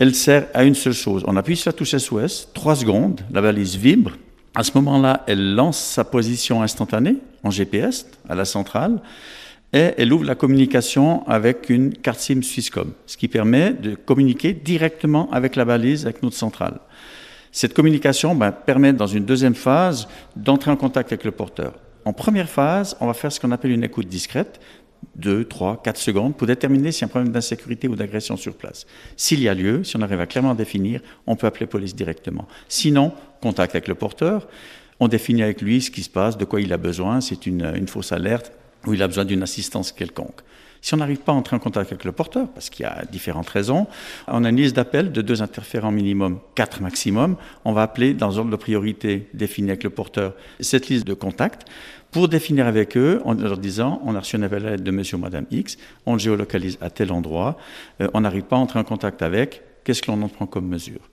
Elle sert à une seule chose. On appuie sur la touche SOS, 3 secondes, la balise vibre. À ce moment-là, elle lance sa position instantanée en GPS à la centrale et elle ouvre la communication avec une carte SIM Swisscom, ce qui permet de communiquer directement avec la balise, avec notre centrale. Cette communication permet, dans une deuxième phase, d'entrer en contact avec le porteur. En première phase, on va faire ce qu'on appelle une écoute discrète, 2, 3, 4 secondes, pour déterminer s'il y a un problème d'insécurité ou d'agression sur place. S'il y a lieu, si on arrive à clairement définir, on peut appeler la police directement. Sinon, contact avec le porteur, on définit avec lui ce qui se passe, de quoi il a besoin, c'est une fausse alerte, ou il a besoin d'une assistance quelconque. Si on n'arrive pas à entrer en contact avec le porteur, parce qu'il y a différentes raisons, on a une liste d'appels de 2 interférents minimum, 4 maximum. On va appeler dans l'ordre de priorité défini avec le porteur cette liste de contacts pour définir avec eux en leur disant on a reçu un appel à l'aide de monsieur ou madame X, on le géolocalise à tel endroit, on n'arrive pas à entrer en contact avec, qu'est-ce que l'on en prend comme mesure ?